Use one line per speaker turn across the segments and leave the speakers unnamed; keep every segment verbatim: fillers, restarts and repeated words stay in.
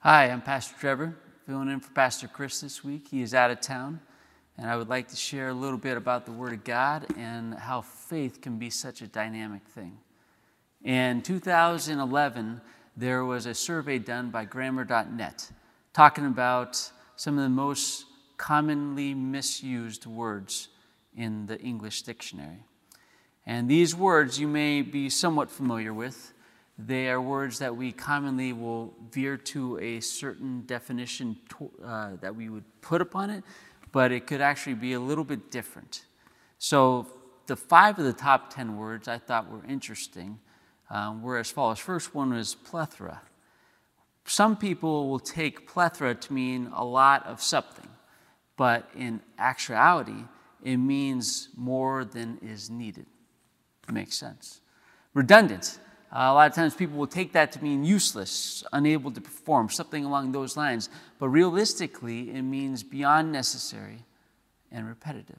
Hi, I'm Pastor Trevor, filling in for Pastor Chris this week. He is out of town, and I would like to share a little bit about the Word of God and how faith can be such a dynamic thing. In two thousand eleven, there was a survey done by grammar dot net talking about some of the most commonly misused words in the English dictionary. And these words you may be somewhat familiar with. They are words that we commonly will veer to a certain definition to, uh, that we would put upon it, but it could actually be a little bit different. So the five of the top ten words I thought were interesting um, were as follows. First one was plethora. Some people will take plethora to mean a lot of something, but in actuality, it means more than is needed. It makes sense. Redundant. Uh, a lot of times people will take that to mean useless, unable to perform, something along those lines. But realistically, it means beyond necessary and repetitive.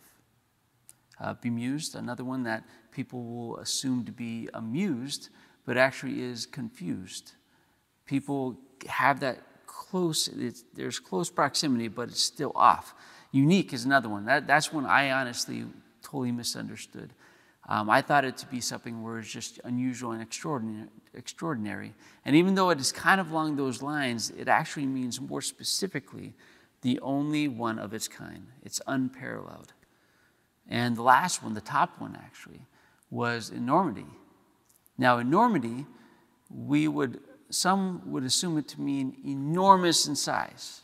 Uh, bemused, another one that people will assume to be amused, but actually is confused. People have that close, it's, there's close proximity, but it's still off. Unique is another one. That, that's one I honestly totally misunderstood. Um, I thought it to be something where it's just unusual and extraordinary, extraordinary. And even though it is kind of along those lines, it actually means more specifically the only one of its kind. It's unparalleled. And the last one, the top one actually, was enormity. Now, enormity, we would, some would assume it to mean enormous in size.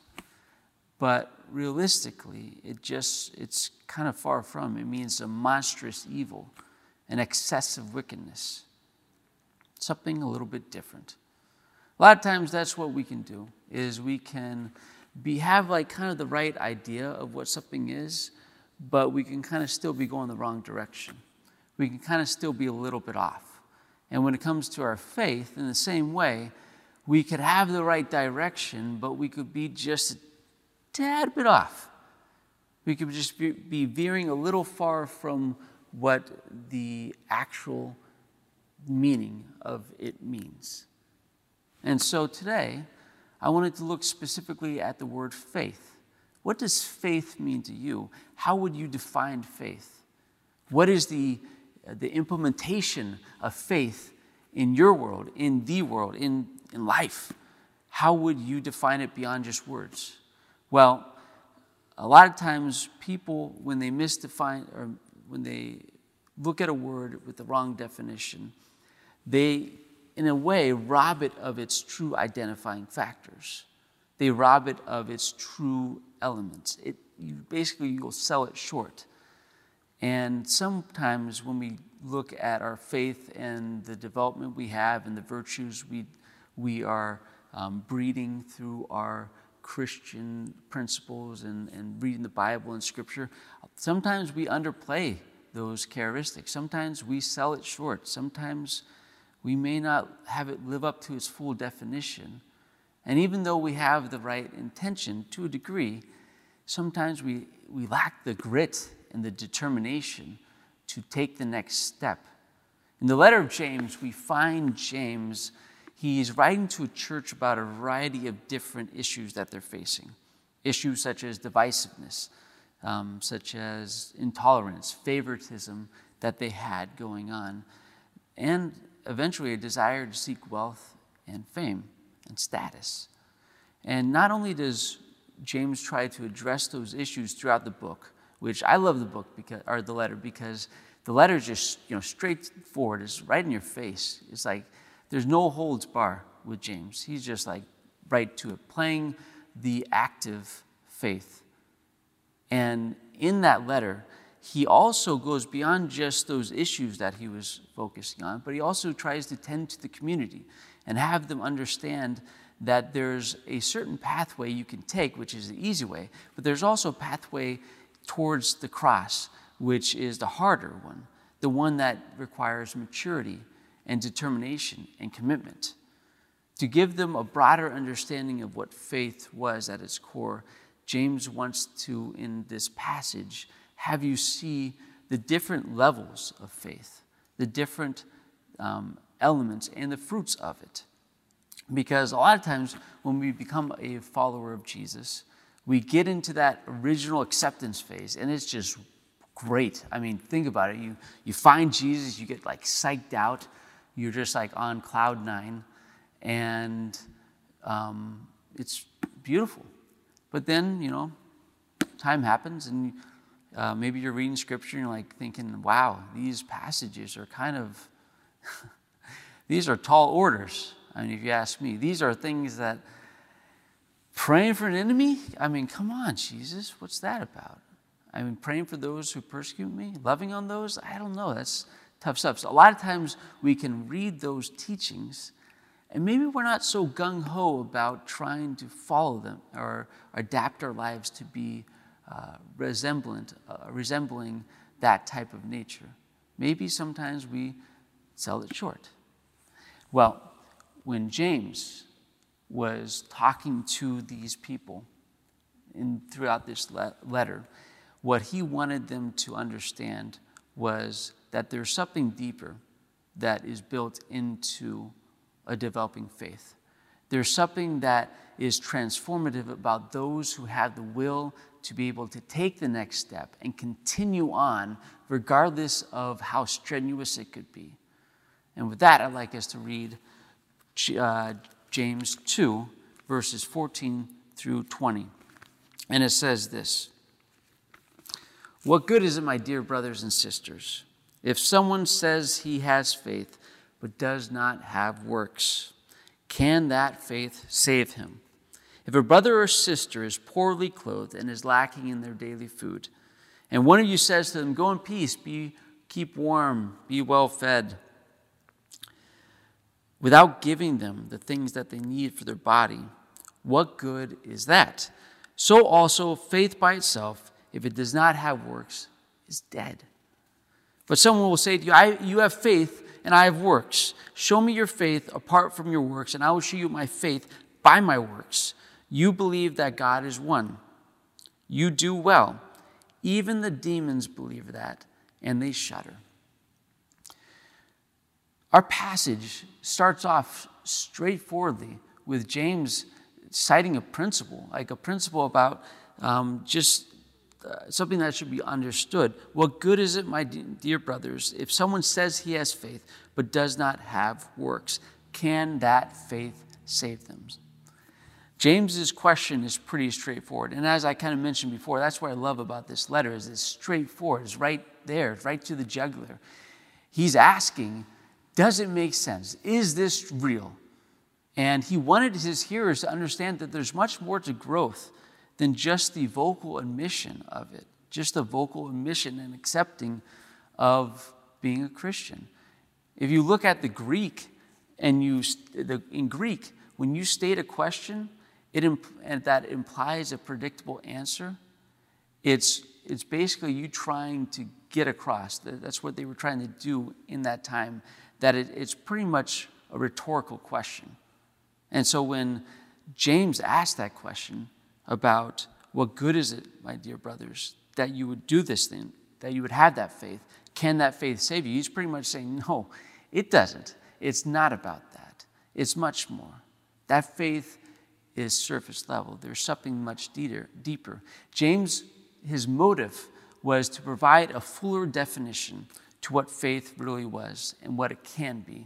But realistically, it just, it's kind of far from. It means a monstrous evil, an excessive wickedness, something a little bit different. A lot of times that's what we can do, is we can be have like kind of the right idea of what something is, but we can kind of still be going the wrong direction. We can kind of still be a little bit off. And when it comes to our faith, in the same way, we could have the right direction, but we could be just a tad bit off. We could just be, be veering a little far from what the actual meaning of it means. And so today, I wanted to look specifically at the word faith. What does faith mean to you? How would you define faith? What is the, the implementation of faith in your world, in the world, in, in life? How would you define it beyond just words? Well, a lot of times people, when they misdefine or when they look at a word with the wrong definition, they, in a way, rob it of its true identifying factors. They rob it of its true elements. It, you, basically, you'll sell it short. And sometimes when we look at our faith and the development we have and the virtues we, we are um, breeding through our Christian principles and, and reading the Bible and Scripture, sometimes we underplay those characteristics. Sometimes we sell it short. Sometimes we may not have it live up to its full definition. And even though we have the right intention to a degree, sometimes we, we lack the grit and the determination to take the next step. In the letter of James, we find James. He's writing to a church about a variety of different issues that they're facing. Issues such as divisiveness, um, such as intolerance, favoritism that they had going on, and eventually a desire to seek wealth and fame and status. And not only does James try to address those issues throughout the book, which I love the book because, or the letter, because the letter is just, you know, straightforward. It's right in your face. It's like, there's no holds bar with James. He's just like right to it, playing the active faith. And in that letter, he also goes beyond just those issues that he was focusing on, but he also tries to tend to the community and have them understand that there's a certain pathway you can take, which is the easy way, but there's also a pathway towards the cross, which is the harder one, the one that requires maturity and determination and commitment. To give them a broader understanding of what faith was at its core, James wants to, in this passage, have you see the different levels of faith, the different um, elements and the fruits of it. Because a lot of times when we become a follower of Jesus, we get into that original acceptance phase, and it's just great. I mean, think about it. You you find Jesus, you get like psyched out. You're just like on cloud nine, and um, it's beautiful. But then, you know, time happens, and uh, maybe you're reading scripture, and you're like thinking, wow, these passages are kind of, these are tall orders. I mean, if you ask me, these are things that, praying for an enemy? I mean, come on, Jesus, what's that about? I mean, praying for those who persecute me, loving on those? I don't know, that's tough stuff. So a lot of times we can read those teachings, and maybe we're not so gung-ho about trying to follow them or adapt our lives to be uh, resemblant, uh, resembling that type of nature. Maybe sometimes we sell it short. Well, when James was talking to these people in, throughout this le- letter, what he wanted them to understand was that there's something deeper that is built into a developing faith. There's something that is transformative about those who have the will to be able to take the next step and continue on regardless of how strenuous it could be. And with that, I'd like us to read uh, James two, verses fourteen through twenty. And it says this: "What good is it, my dear brothers and sisters, if someone says he has faith but does not have works? Can that faith save him? If a brother or sister is poorly clothed and is lacking in their daily food, and one of you says to them, 'Go in peace, be keep warm, be well fed,' without giving them the things that they need for their body, what good is that? So also faith by itself, if it does not have works, is dead. But someone will say to you, I, you have faith and I have works. Show me your faith apart from your works, and I will show you my faith by my works. You believe that God is one. You do well. Even the demons believe that, and they shudder." Our passage starts off straightforwardly with James citing a principle, like a principle about um, just uh, something that should be understood. What good is it, my dear brothers, if someone says he has faith but does not have works? Can that faith save them? James's question is pretty straightforward. And as I kind of mentioned before, that's what I love about this letter, is it's straightforward. It's right there. It's right to the jugular. He's asking, does it make sense? Is this real? And he wanted his hearers to understand that there's much more to growth than just the vocal admission of it, just the vocal admission and accepting of being a Christian. If you look at the Greek, and you the, in Greek, when you state a question, it and that implies a predictable answer, it's it's basically you trying to get across. That's what they were trying to do in that time. That it, it's pretty much a rhetorical question. And so when James asked that question about what good is it, my dear brothers, that you would do this thing, that you would have that faith, can that faith save you? He's pretty much saying, no, it doesn't. It's not about that. It's much more. That faith is surface level. There's something much deeper. deeper. James, his motive was to provide a fuller definition to what faith really was and what it can be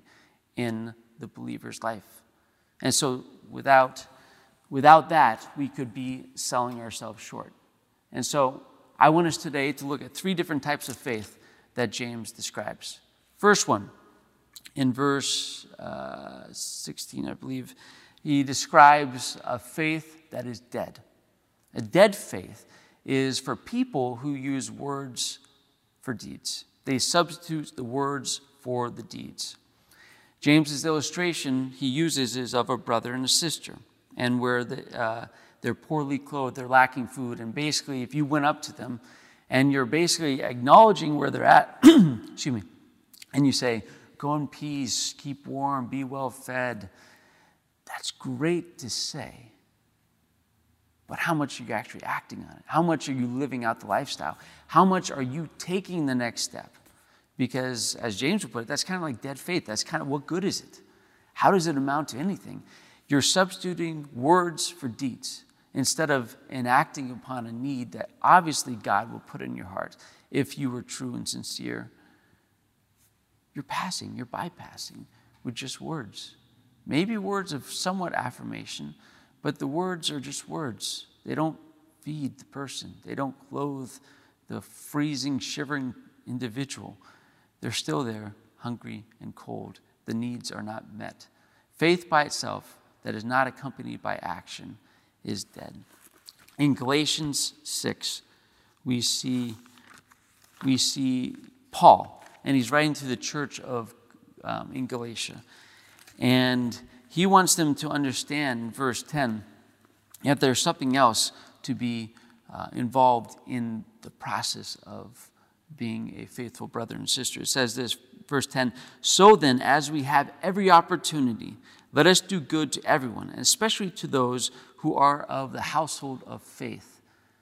in the believer's life. And so without, without that, we could be selling ourselves short. And so I want us today to look at three different types of faith that James describes. First one, in verse uh, sixteen, I believe, he describes a faith that is dead. A dead faith is for people who use words for deeds. They substitute the words for the deeds. James's illustration he uses is of a brother and a sister, and where the, uh, they're poorly clothed, they're lacking food, and basically if you went up to them and you're basically acknowledging where they're at, excuse me, and you say, "Go in peace, keep warm, be well fed," that's great to say. But how much are you actually acting on it? How much are you living out the lifestyle? How much are you taking the next step? Because, as James would put it, that's kind of like dead faith. That's kind of, what good is it? How does it amount to anything? You're substituting words for deeds instead of enacting upon a need that obviously God will put in your heart if you were true and sincere. You're passing, you're bypassing with just words. Maybe words of somewhat affirmation, but the words are just words. They don't feed the person. They don't clothe the freezing, shivering individual. They're still there, hungry and cold. The needs are not met. Faith by itself that is not accompanied by action is dead. In Galatians six, we see, we see Paul, and he's writing to the church of um, in Galatia. And he wants them to understand in verse ten that there's something else to be uh, involved in the process of being a faithful brother and sister. It says this, verse ten, "So then, as we have every opportunity, let us do good to everyone, and especially to those who are of the household of faith."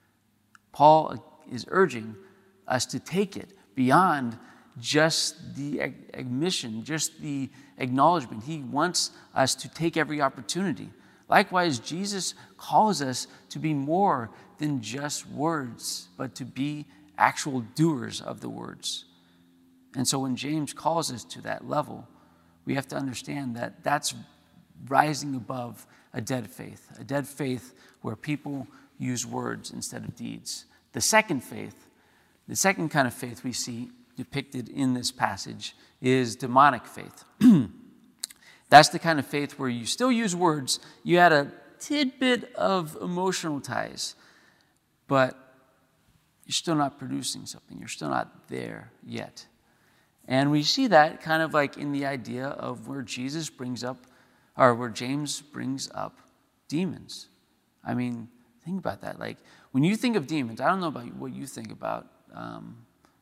Paul is urging us to take it beyond just the admission, just the acknowledgement. He wants us to take every opportunity. Likewise, Jesus calls us to be more than just words, but to be actual doers of the words. And so when James calls us to that level, we have to understand that that's rising above a dead faith, a dead faith where people use words instead of deeds. The second faith, the second kind of faith we see depicted in this passage is demonic faith. That's the kind of faith where you still use words, you add a tidbit of emotional ties, but you're still not producing something. You're still not there yet. And we see that kind of like in the idea of where Jesus brings up, or where James brings up demons. I mean, think about that. Like, when you think of demons, I don't know about what you think about, um,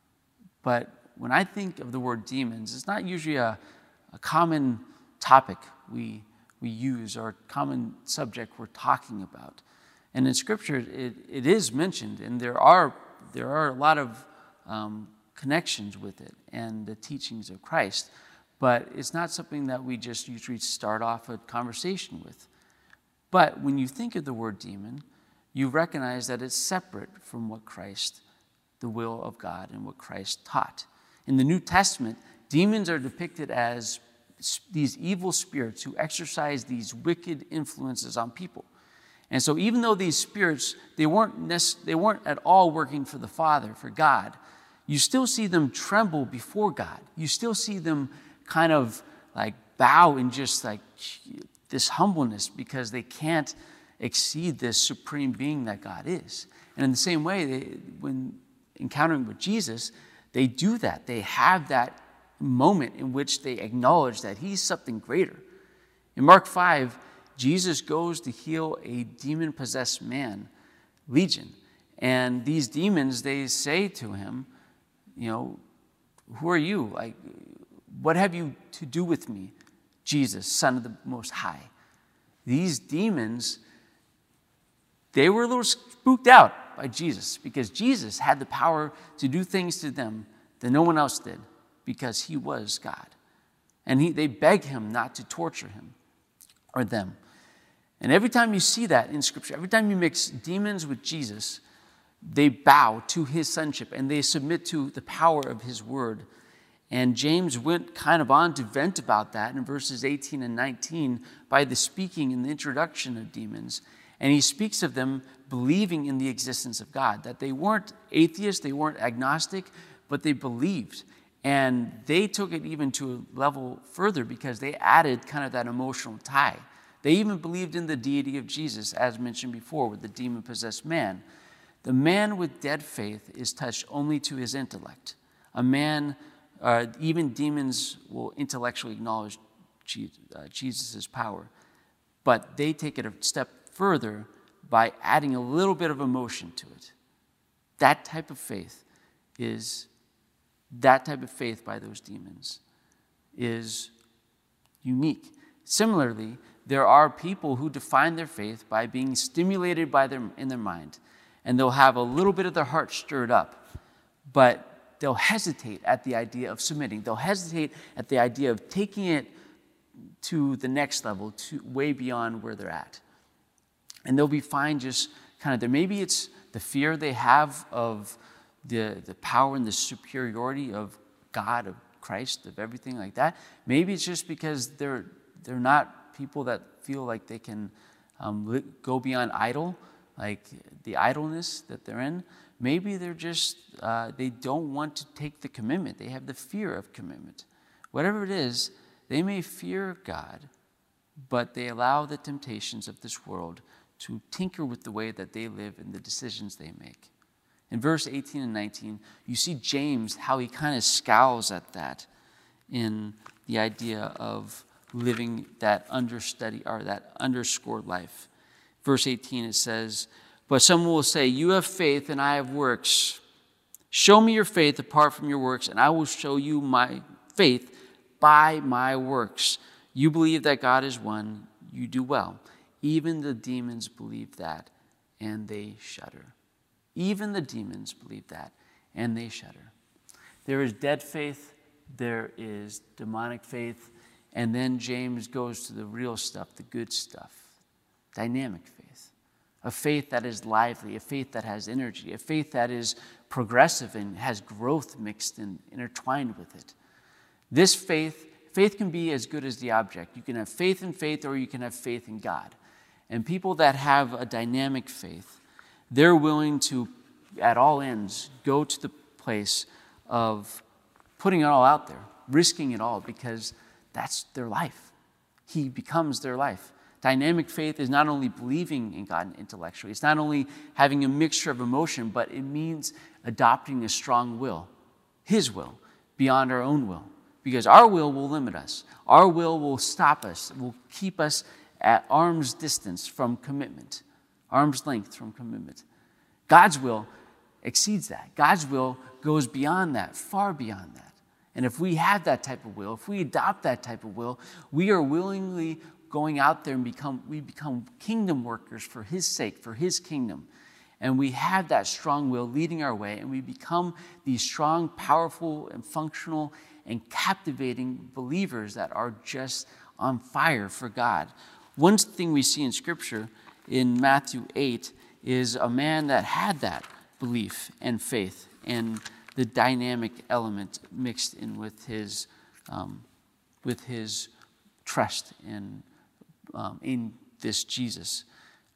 but when I think of the word demons, it's not usually a, a common topic we we use or common subject we're talking about. And in Scripture, it, it is mentioned, and there are there are a lot of um, connections with it and the teachings of Christ, but it's not something that we just usually start off a conversation with. But when you think of the word demon, you recognize that it's separate from what Christ, the will of God, and what Christ taught. In the New Testament, demons are depicted as these evil spirits who exercise these wicked influences on people. And so even though these spirits, they weren't, nec- they weren't at all working for the Father, for God, you still see them tremble before God. You still see them kind of like bow in just like this humbleness because they can't exceed this supreme being that God is. And in the same way, they, when encountering with Jesus, they do that. They have that moment in which they acknowledge that he's something greater. In Mark five, Jesus goes to heal a demon-possessed man, Legion. And these demons, they say to him, you know, who are you? Like, what have you to do with me, Jesus, Son of the Most High? These demons, they were a little spooked out by Jesus because Jesus had the power to do things to them that no one else did because he was God. And he, they begged him not to torture him or them. And every time you see that in Scripture, every time you mix demons with Jesus, they bow to his sonship and they submit to the power of his word. And James went kind of on to vent about that in verses eighteen and nineteen by the speaking in the introduction of demons. And he speaks of them believing in the existence of God, that they weren't atheists, they weren't agnostic, but they believed. And they took it even to a level further because they added kind of that emotional tie. They even believed in the deity of Jesus, as mentioned before, with the demon-possessed man. The man with dead faith is touched only to his intellect. A man, uh, even demons will intellectually acknowledge Jesus' power, but they take it a step further by adding a little bit of emotion to it. That type of faith is, that type of faith by those demons is unique. Similarly, there are people who define their faith by being stimulated by them in their mind, and they'll have a little bit of their heart stirred up, but they'll hesitate at the idea of submitting. They'll hesitate at the idea of taking it to the next level, to way beyond where they're at. And they'll be fine just kind of there. Maybe it's the fear they have of the, the power and the superiority of God, of Christ, of everything like that. Maybe it's just because they're they're not people that feel like they can um, go beyond idle, like the idleness that they're in. Maybe they're just, uh, they don't want to take the commitment. They have the fear of commitment. Whatever it is, they may fear God, but they allow the temptations of this world to tinker with the way that they live and the decisions they make. In verse eighteen and nineteen, you see James, how he kind of scowls at that in the idea of living that understudy or that underscored life. Verse eighteen, it says, "But someone will say, 'You have faith and I have works. Show me your faith apart from your works, and I will show you my faith by my works. You believe that God is one, you do well. Even the demons believe that, and they shudder.'" Even the demons believe that, and they shudder. There is dead faith, there is demonic faith, and then James goes to the real stuff, the good stuff. Dynamic faith. A faith that is lively, a faith that has energy, a faith that is progressive and has growth mixed and intertwined with it. This faith, faith can be as good as the object. You can have faith in faith, or you can have faith in God. And people that have a dynamic faith, they're willing to, at all ends, go to the place of putting it all out there, risking it all, because that's their life. He becomes their life. Dynamic faith is not only believing in God intellectually, it's not only having a mixture of emotion, but it means adopting a strong will, His will, beyond our own will. Because our will will limit us. Our will will stop us, will keep us at arm's distance from commitment, arm's length from commitment. God's will exceeds that. God's will goes beyond that, far beyond that. And if we have that type of will, if we adopt that type of will, we are willingly going out there and become we become kingdom workers for His sake, for His kingdom. And we have that strong will leading our way, and we become these strong, powerful, and functional and captivating believers that are just on fire for God. One thing we see in Scripture in Matthew eight is a man that had that belief and faith and the dynamic element mixed in with his um, with his trust in um, in this Jesus.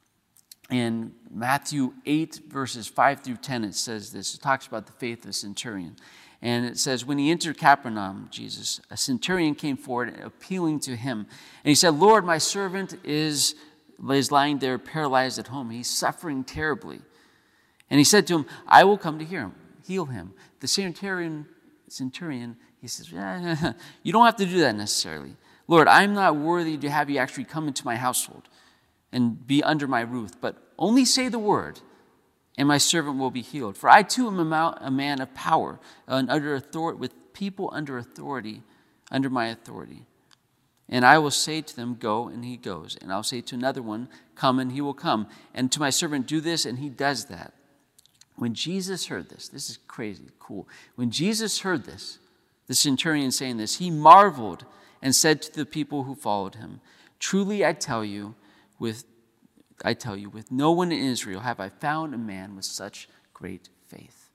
In Matthew eight, verses five through ten, it says this. It talks about the faith of the centurion. And it says, "When he entered Capernaum, Jesus, a centurion came forward appealing to him. And he said, 'Lord, my servant is, is lying there paralyzed at home. He's suffering terribly.' And he said to him, 'I will come to hear him, heal him.' The centurion, centurion he says, yeah, 'You don't have to do that necessarily. Lord, I'm not worthy to have you actually come into my household and be under my roof, but only say the word, and my servant will be healed. For I too am a man of power, and under authority, with people under authority, under my authority. And I will say to them, go, and he goes. And I'll say to another one, come, and he will come. And to my servant, do this, and he does that.' When Jesus heard this, this is crazy, cool. When Jesus heard this, the centurion saying this, he marveled and said to the people who followed him, 'Truly I tell you, with I tell you, with no one in Israel have I found a man with such great faith.'"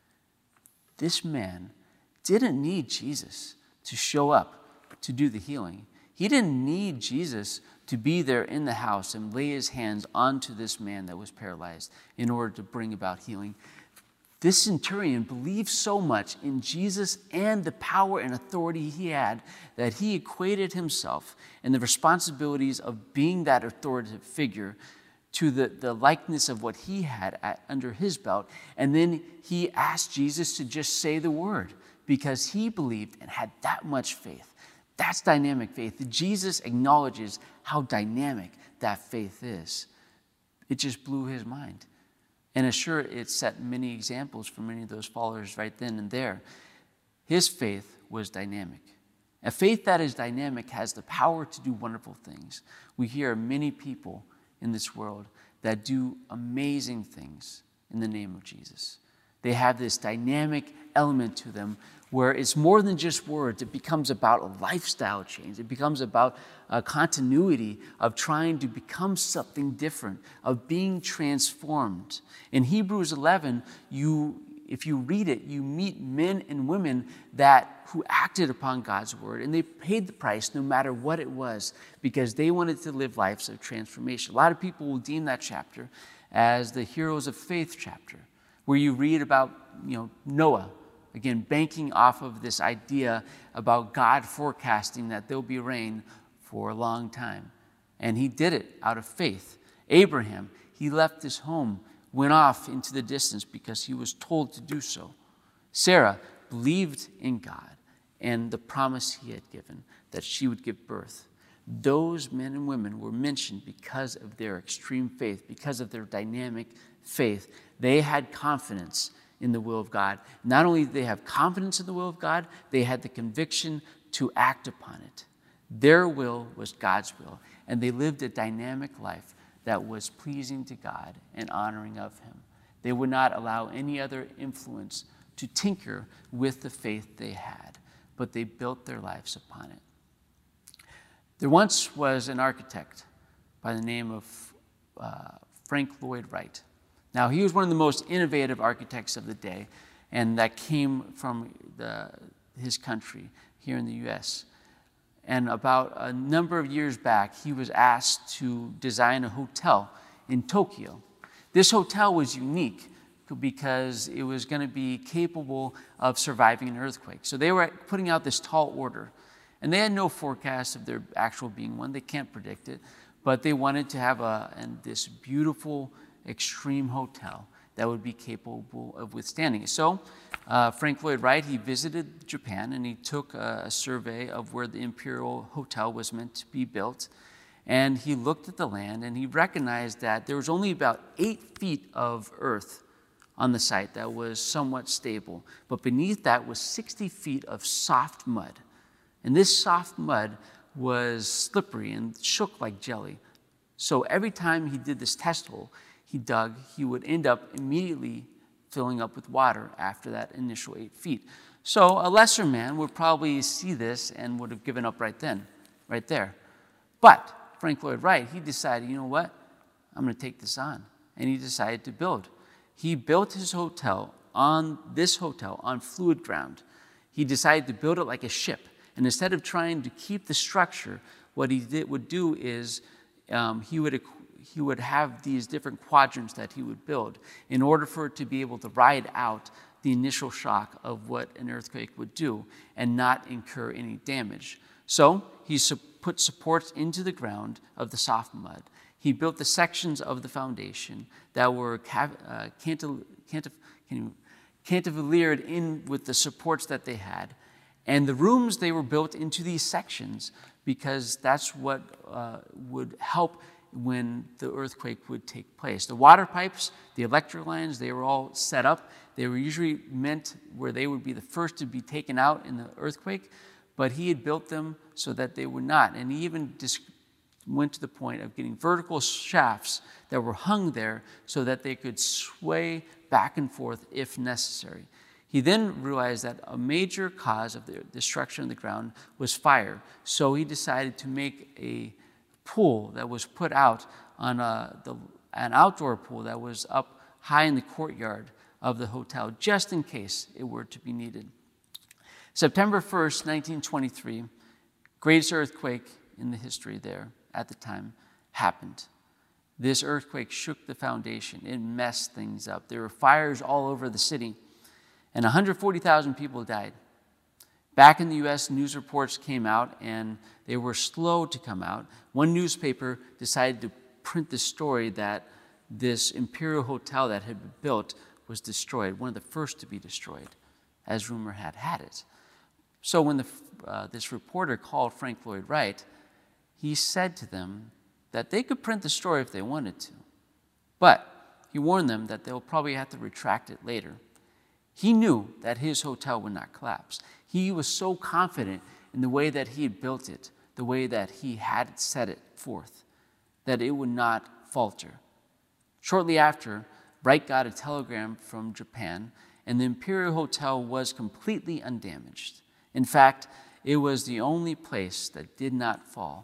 This man didn't need Jesus to show up to do the healing. He didn't need Jesus to be there in the house and lay his hands onto this man that was paralyzed in order to bring about healing. This centurion believed so much in Jesus and the power and authority he had that he equated himself and the responsibilities of being that authoritative figure to the, the likeness of what he had at, under his belt. And then he asked Jesus to just say the word because he believed and had that much faith. That's dynamic faith. Jesus acknowledges how dynamic that faith is. It just blew his mind. And sure, it set many examples for many of those followers right then and there. His faith was dynamic. A faith that is dynamic has the power to do wonderful things. We hear many people in this world that do amazing things in the name of Jesus. They They have this dynamic element to them where it's more than just words. It becomes about a lifestyle change. It becomes about a continuity of trying to become something different, of being transformed. In Hebrews eleven, you, if you read it, you meet men and women that who acted upon God's word, and they paid the price no matter what it was because they wanted to live lives of transformation. A lot of people will deem that chapter as the Heroes of Faith chapter, where you read about, you know, Noah, again, banking off of this idea about God forecasting that there'll be rain for a long time. And he did it out of faith. Abraham, he left his home, went off into the distance because he was told to do so. Sarah believed in God and the promise he had given that she would give birth. Those men and women were mentioned because of their extreme faith, because of their dynamic faith. They had confidence in the will of God. Not only did they have confidence in the will of God, they had the conviction to act upon it. Their will was God's will, and they lived a dynamic life that was pleasing to God and honoring of him. They would not allow any other influence to tinker with the faith they had, but they built their lives upon it. There once was an architect by the name of uh, Frank Lloyd Wright. Now, he was one of the most innovative architects of the day, and that came from the, his country here in the U S And about a number of years back, he was asked to design a hotel in Tokyo. This hotel was unique because it was going to be capable of surviving an earthquake. So they were putting out this tall order, and they had no forecast of there actual being one. They can't predict it, but they wanted to have a and this beautiful extreme hotel that would be capable of withstanding it. So uh, Frank Lloyd Wright, he visited Japan, and he took a, a survey of where the Imperial Hotel was meant to be built. And he looked at the land, and he recognized that there was only about eight feet of earth on the site that was somewhat stable. But beneath that was sixty feet of soft mud. And this soft mud was slippery and shook like jelly. So every time he did this test hole, he dug, he would end up immediately filling up with water after that initial eight feet. So a lesser man would probably see this and would have given up right then, right there. But Frank Lloyd Wright, he decided, you know what? I'm going to take this on. And he decided to build. He built his hotel on this hotel on fluid ground. He decided to build it like a ship. And instead of trying to keep the structure, what he did, would do is um, he would he would have these different quadrants that he would build in order for it to be able to ride out the initial shock of what an earthquake would do and not incur any damage. So he su- put supports into the ground of the soft mud. He built the sections of the foundation that were cav- uh, cantil- cantif- cantilevered in with the supports that they had. And the rooms, they were built into these sections because that's what uh, would help when the earthquake would take place. The water pipes, the electric lines, they were all set up. They were usually meant where they would be the first to be taken out in the earthquake, but he had built them so that they would not. And he even dis- went to the point of getting vertical shafts that were hung there so that they could sway back and forth if necessary. He then realized that a major cause of the destruction of the ground was fire. So he decided to make a pool that was put out on a, the, an outdoor pool that was up high in the courtyard of the hotel, just in case it were to be needed. September first, nineteen twenty-three, greatest earthquake in the history there at the time happened. This earthquake shook the foundation. It messed things up. There were fires all over the city, and one hundred forty thousand people died. Back in the U S, news reports came out, and they were slow to come out. One newspaper decided to print the story that this Imperial Hotel that had been built was destroyed, one of the first to be destroyed, as rumor had had it. So when the, uh, this reporter called Frank Lloyd Wright, he said to them that they could print the story if they wanted to, but he warned them that they'll probably have to retract it later. He knew that his hotel would not collapse. He was so confident in the way that he had built it, the way that he had set it forth, that it would not falter. Shortly after, Wright got a telegram from Japan, and the Imperial Hotel was completely undamaged. In fact, it was the only place that did not fall.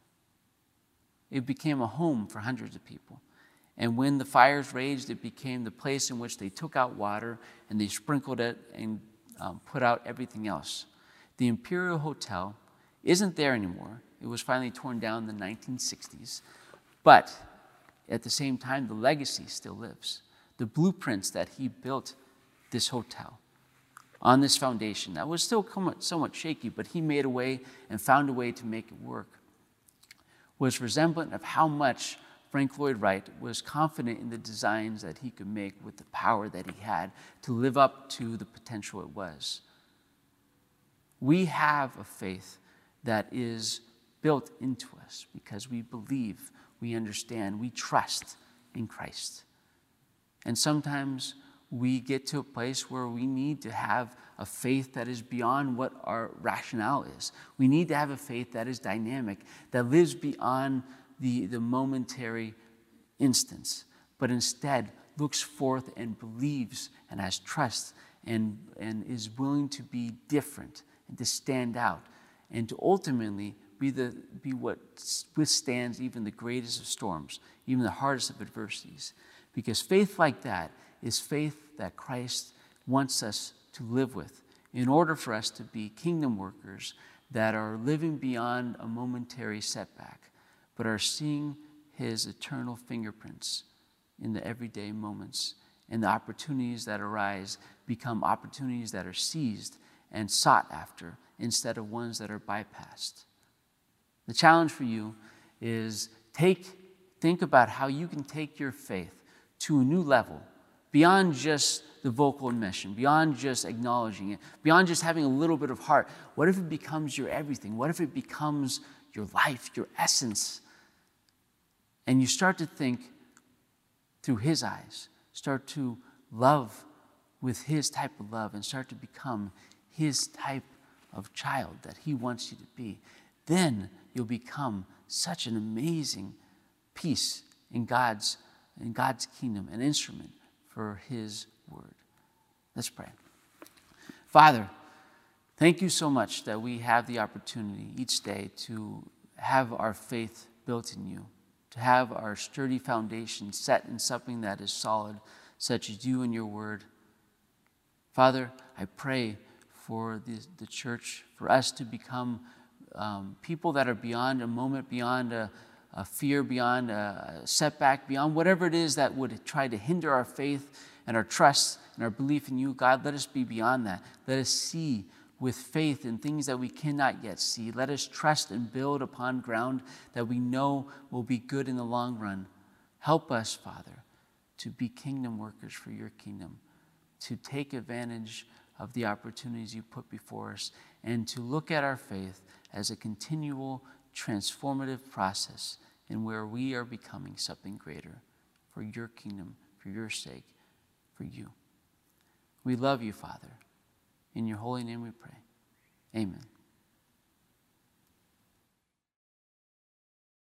It became a home for hundreds of people. And when the fires raged, it became the place in which they took out water and they sprinkled it and um, put out everything else. The Imperial Hotel isn't there anymore. It was finally torn down in the nineteen sixties. But at the same time, the legacy still lives. The blueprints that he built this hotel on this foundation that was still somewhat shaky, but he made a way and found a way to make it work, was resemblant of how much Frank Lloyd Wright was confident in the designs that he could make with the power that he had to live up to the potential it was. We have a faith that is built into us because we believe, we understand, we trust in Christ. And sometimes we get to a place where we need to have a faith that is beyond what our rationale is. We need to have a faith that is dynamic, that lives beyond the, the momentary instance, but instead looks forth and believes and has trust and, and is willing to be different and to stand out and to ultimately be, the, be what withstands even the greatest of storms, even the hardest of adversities. Because faith like that is faith that Christ wants us to live with in order for us to be kingdom workers that are living beyond a momentary setback, but are seeing his eternal fingerprints in the everyday moments, and the opportunities that arise become opportunities that are seized and sought after instead of ones that are bypassed. The challenge for you is take, think about how you can take your faith to a new level, beyond just the vocal admission, beyond just acknowledging it, beyond just having a little bit of heart. What if it becomes your everything? What if it becomes your life, your essence? And you start to think through his eyes, start to love with his type of love, and start to become his type of child that he wants you to be. Then you'll become such an amazing piece in God's, in God's kingdom, an instrument for his word. Let's pray. Father, thank you so much that we have the opportunity each day to have our faith built in you, to have our sturdy foundation set in something that is solid, such as you and your word. Father, I pray for the, the church, for us to become um, people that are beyond a moment, beyond a, a fear, beyond a setback, beyond whatever it is that would try to hinder our faith and our trust and our belief in you. God, let us be beyond that. Let us see with faith in things that we cannot yet see. Let us trust and build upon ground that we know will be good in the long run. Help us, Father, to be kingdom workers for your kingdom, to take advantage of the opportunities you put before us, and to look at our faith as a continual transformative process in where we are becoming something greater for your kingdom, for your sake, for you. We love you, Father. In your holy name we pray. Amen.